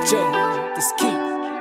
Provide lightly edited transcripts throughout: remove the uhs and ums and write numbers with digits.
Joe, this key.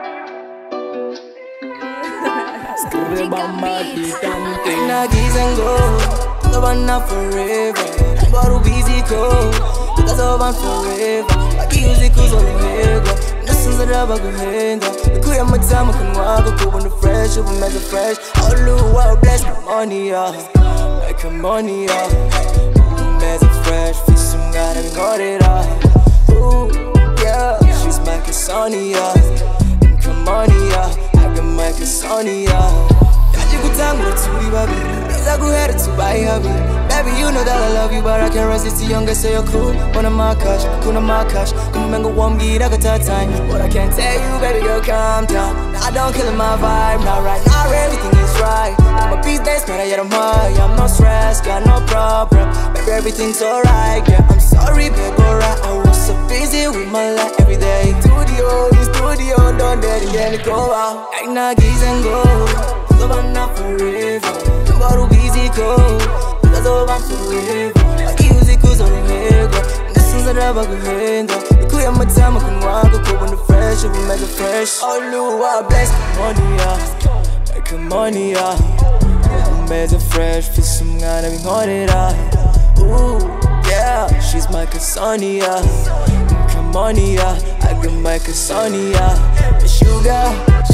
Nagizengo, tuzobana forever. Mbaru busy ko, tukazobana forever. Akiuzi kuzolihego, nasinzira baguhenda. Ikuye amatamu kunwago, kubona fresh, ubumeze fresh. Oluwa bless my money, yeah. Make a money, yeah. Ubumeze fresh, fisi umwana binkorera. Ooh, yeah, she's my Casonia. Come on, yeah, I can make a Sonia. Gutangura turi babiri neza guhera tubaye habiri. Baby you know that I love you but I can't resist you young so you're cool. Wanna my cash, kuna my cash. Kumengo wambwira gatatanya. What I can't tell you baby girl calm down. I don't kill my vibe, not right now everything is right. I'm a beast that's mad yet I'm high. I'm no stress, got no problem. Baby everything's alright, yeah I'm sorry baby alright. I was so busy with my life every day. Studio, don't let it get go out. Like Nagis and go. Tuzobana forever. Mbaru busy ko, tukazobana forever. Akiuzi kuzolihego, nasinzira baguhenda. Ikuye amatamu kunwago, kubona fresh, ubumeze fresh. Oluwa bless my money, yeah. Make a money, yeah. Ubumeze fresh, fisi umwana binkorera. Ooh, yeah, she's my Casonia. Come on, yeah, I can make a Sonia. Sugar,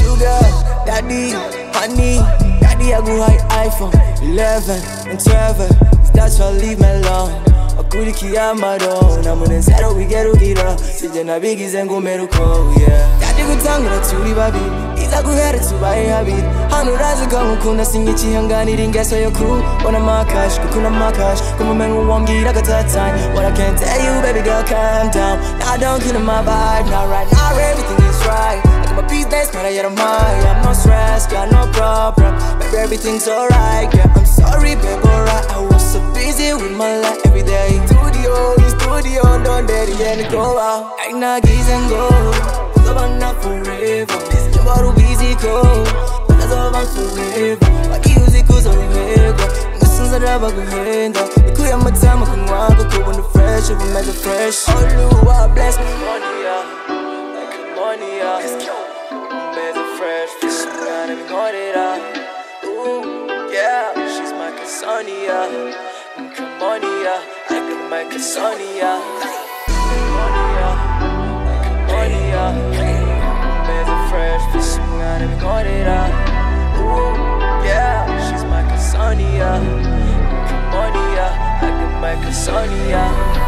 daddy, honey, daddy, I go high iPhone 11 and 12. That's why I leave me alone. Akuri kiyamaro, namune zero we get ugira. Sije na bigi zengu meruko, yeah. Daddy gutangura turi babiri, iza guhera tubaye habiri. Hano urazi ko nkukunda sinyikihanganira ingeso yo ku. Wanna my cash, kukuna my cash. Kumumengo wambwira gatatanya. What I can't tell you, baby girl, calm down. Now I don't kill my vibe, not right now everything is right. My peace that's mad yet I'm high. I'm no stress, got no problem. Baby everything's alright, yeah I'm sorry baby alright. I was so busy with my life every day. Studio, don't let it get go out. Like Nagis and go, tuzobana forever. Mbaru busy ko, tukazobana forever. Akiuzi kuzolihego, nasinzira baguhenda. Ikuye amatamu kunwago, kubona fresh, ubumeze fresh. Oluwa bless my money, yeah. Make a money, yeah. Fresh, fisi umwana binkorera. Ooh, yeah, she's my Casonia. Come on, yeah, I can make a Sonia. Come on, yeah. Better fresh, fisi umwana binkorera. Ooh, yeah, she's my Casonia. Come on, yeah, I can make a Sonia.